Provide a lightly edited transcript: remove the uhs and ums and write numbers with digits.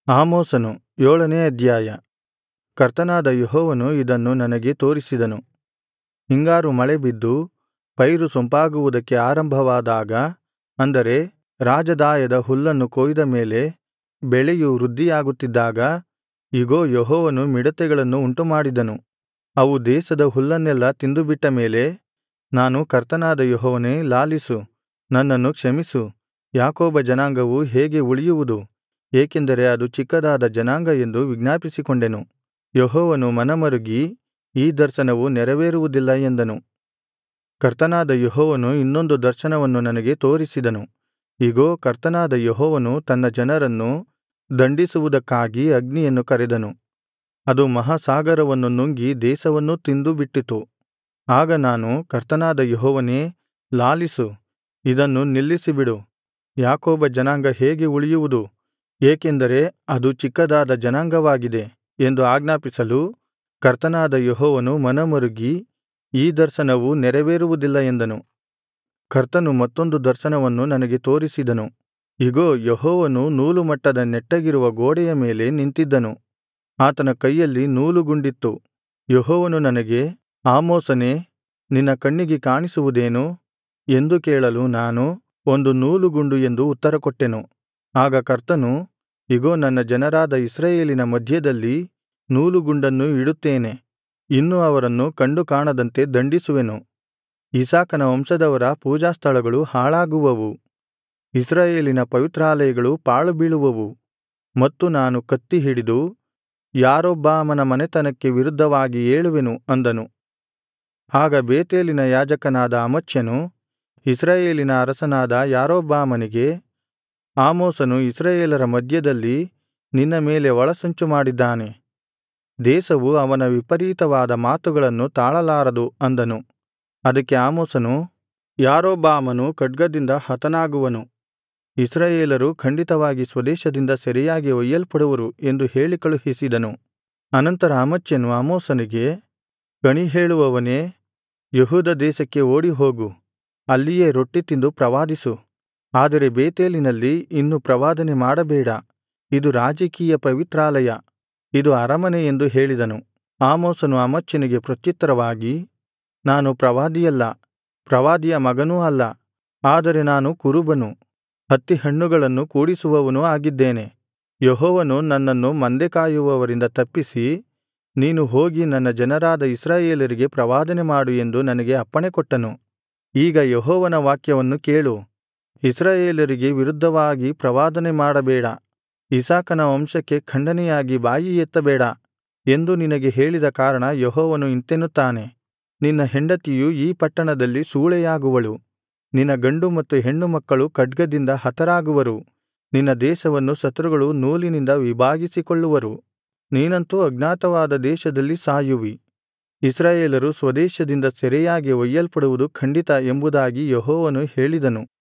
ಆಮೋಸನು 7ನೇ ಅಧ್ಯಾಯ. ಕರ್ತನಾದ ಯೆಹೋವನು ಇದನ್ನು ನನಗೆ ತೋರಿಸಿದನು. ಹಿಂಗಾರು ಮಳೆ ಬಿದ್ದು ಪೈರು ಸೊಂಪಾಗುವುದಕ್ಕೆ ಆರಂಭವಾದಾಗ, ಅಂದರೆ ರಾಜದಾಯದ ಹುಲ್ಲನ್ನು ಕೊಯ್ದ ಮೇಲೆ ಬೆಳೆಯು ವೃದ್ಧಿಯಾಗುತ್ತಿದ್ದಾಗ, ಇಗೋ, ಯೆಹೋವನು ಮಿಡತೆಗಳನ್ನು ಉಂಟುಮಾಡಿದನು. ಅವು ದೇಶದ ಹುಲ್ಲನ್ನೆಲ್ಲಾ ತಿಂದುಬಿಟ್ಟ ಮೇಲೆ, ನಾನು ಕರ್ತನಾದ ಯೆಹೋವನೇ, ಲಾಲಿಸು, ನನ್ನನ್ನು ಕ್ಷಮಿಸು. ಯಾಕೋಬ ಜನಾಂಗವು ಹೇಗೆ ಉಳಿಯುವುದು, ಏಕೆಂದರೆ ಅದು ಚಿಕ್ಕದಾದ ಜನಾಂಗ ಎಂದು ವಿಜ್ಞಾಪಿಸಿಕೊಂಡೆನು. ಯೆಹೋವನು ಮನಮರುಗಿ, ಈ ದರ್ಶನವು ನೆರವೇರುವುದಿಲ್ಲ ಎಂದನು. ಕರ್ತನಾದ ಯೆಹೋವನು ಇನ್ನೊಂದು ದರ್ಶನವನ್ನು ನನಗೆ ತೋರಿಸಿದನು. ಇಗೋ, ಕರ್ತನಾದ ಯೆಹೋವನು ತನ್ನ ಜನರನ್ನು ದಂಡಿಸುವುದಕ್ಕಾಗಿ ಅಗ್ನಿಯನ್ನು ಕರೆದನು. ಅದು ಮಹಾಸಾಗರವನ್ನು ನುಂಗಿ ದೇಶವನ್ನೂ ತಿಂದು ಬಿಟ್ಟಿತು. ಆಗ ನಾನು, ಕರ್ತನಾದ ಯೆಹೋವನೇ, ಲಾಲಿಸು, ಇದನ್ನು ನಿಲ್ಲಿಸಿಬಿಡು. ಯಾಕೋಬ ಜನಾಂಗ ಹೇಗೆ ಉಳಿಯುವುದು, ಏಕೆಂದರೆ ಅದು ಚಿಕ್ಕದಾದ ಜನಾಂಗವಾಗಿದೆ ಎಂದು ಆಜ್ಞಾಪಿಸಲು, ಕರ್ತನಾದ ಯೆಹೋವನು ಮನಮರುಗಿ, ಈ ದರ್ಶನವು ನೆರವೇರುವುದಿಲ್ಲ ಎಂದನು. ಕರ್ತನು ಮತ್ತೊಂದು ದರ್ಶನವನ್ನು ನನಗೆ ತೋರಿಸಿದನು. ಇಗೋ, ಯೆಹೋವನು ನೂಲುಮಟ್ಟದ ನೆಟ್ಟಗಿರುವ ಗೋಡೆಯ ಮೇಲೆ ನಿಂತಿದ್ದನು. ಆತನ ಕೈಯಲ್ಲಿ ನೂಲುಗುಂಡಿತ್ತು. ಯೆಹೋವನು ನನಗೆ, ಆಮೋಸನೇ, ನಿನ್ನ ಕಣ್ಣಿಗೆ ಕಾಣಿಸುವುದೇನು ಎಂದು ಕೇಳಲು ನಾನು, ಒಂದು ನೂಲುಗುಂಡು ಎಂದು ಉತ್ತರಕೊಟ್ಟೆನು. ಆಗ ಕರ್ತನು, ಇಗೋ, ನನ್ನ ಜನರಾದ ಇಸ್ರಾಯೇಲಿನ ಮಧ್ಯದಲ್ಲಿ ನೂಲುಗುಂಡನ್ನು ಇಡುತ್ತೇನೆ. ಇನ್ನು ಅವರನ್ನು ಕಂಡು ಕಾಣದಂತೆ ದಂಡಿಸುವೆನು. ಇಸಾಕನ ವಂಶದವರ ಪೂಜಾಸ್ಥಳಗಳು ಹಾಳಾಗುವವು, ಇಸ್ರಾಯೇಲಿನ ಪವಿತ್ರಾಲಯಗಳು ಪಾಳುಬೀಳುವವು. ಮತ್ತು ನಾನು ಕತ್ತಿ ಹಿಡಿದು ಯಾರೊಬ್ಬಾಮನ ಮನೆತನಕ್ಕೆ ವಿರುದ್ಧವಾಗಿ ಏಳುವೆನು ಅಂದನು. ಆಗ ಬೇತೇಲಿನ ಯಾಜಕನಾದ ಅಮಚ್ಯನು ಇಸ್ರಾಯೇಲಿನ ಅರಸನಾದ ಯಾರೊಬ್ಬಾಮನಿಗೆ, ಆಮೋಸನು ಇಸ್ರಾಯೇಲರ ಮಧ್ಯದಲ್ಲಿ ನಿನ್ನ ಮೇಲೆ ಒಳಸಂಚು ಮಾಡಿದ್ದಾನೆ. ದೇಶವು ಅವನ ವಿಪರೀತವಾದ ಮಾತುಗಳನ್ನು ತಾಳಲಾರದು ಅಂದನು. ಅದಕ್ಕೆ ಆಮೋಸನು, ಯಾರೊಬ್ಬಾಮನು ಖಡ್ಗದಿಂದ ಹತನಾಗುವನು, ಇಸ್ರಾಯೇಲರು ಖಂಡಿತವಾಗಿ ಸ್ವದೇಶದಿಂದ ಸೆರೆಯಾಗಿ ಒಯ್ಯಲ್ಪಡುವರು ಎಂದು ಹೇಳಿ ಕಳುಹಿಸಿದನು. ಅನಂತರ ಅಮಚ್ಯನು ಆಮೋಸನಿಗೆ, ಕಣಿಹೇಳುವವನೇ, ಯೆಹೂದ ದೇಶಕ್ಕೆ ಓಡಿಹೋಗು, ಅಲ್ಲಿಯೇ ರೊಟ್ಟಿ ತಿಂದು ಪ್ರವಾದಿಸು. ಆದರೆ ಬೇತೇಲಿನಲ್ಲಿ ಇನ್ನು ಪ್ರವಾದನೆ ಮಾಡಬೇಡ, ಇದು ರಾಜಕೀಯ ಪವಿತ್ರಾಲಯ, ಇದು ಅರಮನೆ ಎಂದು ಹೇಳಿದನು. ಆಮೋಸನು ಅಮಚ್ಯನಿಗೆ ಪ್ರತ್ಯುತ್ತರವಾಗಿ, ನಾನು ಪ್ರವಾದಿಯಲ್ಲ, ಪ್ರವಾದಿಯ ಮಗನೂ ಅಲ್ಲ, ಆದರೆ ನಾನು ಕುರುಬನು, ಹತ್ತಿಹಣ್ಣುಗಳನ್ನು ಕೂಡಿಸುವವನೂ ಆಗಿದ್ದೇನೆ. ಯೆಹೋವನು ನನ್ನನ್ನು ಮಂದೆ ಕಾಯುವವರಿಂದ ತಪ್ಪಿಸಿ, ನೀನು ಹೋಗಿ ನನ್ನ ಜನರಾದ ಇಸ್ರಾಯೇಲರಿಗೆ ಪ್ರವಾದನೆ ಮಾಡು ಎಂದು ನನಗೆ ಅಪ್ಪಣೆಕೊಟ್ಟನು. ಈಗ ಯೆಹೋವನ ವಾಕ್ಯವನ್ನು ಕೇಳು. ಇಸ್ರಾಯೇಲರಿಗೆ ವಿರುದ್ಧವಾಗಿ ಪ್ರವಾದನೆ ಮಾಡಬೇಡ, ಇಸಾಕನ ವಂಶಕ್ಕೆ ಖಂಡನೆಯಾಗಿ ಬಾಯಿ ಎತ್ತಬೇಡ ಎಂದು ನಿನಗೆ ಹೇಳಿದ ಕಾರಣ ಯೆಹೋವನು ಇಂತೆನ್ನುತ್ತಾನೆ, ನಿನ್ನ ಹೆಂಡತಿಯು ಈ ಪಟ್ಟಣದಲ್ಲಿ ಸೂಳೆಯಾಗುವಳು, ನಿನ್ನ ಗಂಡು ಮತ್ತು ಹೆಣ್ಣು ಮಕ್ಕಳು ಖಡ್ಗದಿಂದ ಹತರಾಗುವರು, ನಿನ್ನ ದೇಶವನ್ನು ಶತ್ರುಗಳು ನೂಲಿನಿಂದ ವಿಭಾಗಿಸಿಕೊಳ್ಳುವರು, ನೀನಂತೂ ಅಜ್ಞಾತವಾದ ದೇಶದಲ್ಲಿ ಸಾಯುವಿ. ಇಸ್ರಾಯೇಲರು ಸ್ವದೇಶದಿಂದ ಸೆರೆಯಾಗಿ ಒಯ್ಯಲ್ಪಡುವುದು ಖಂಡಿತ ಎಂಬುದಾಗಿ ಯೆಹೋವನು ಹೇಳಿದನು.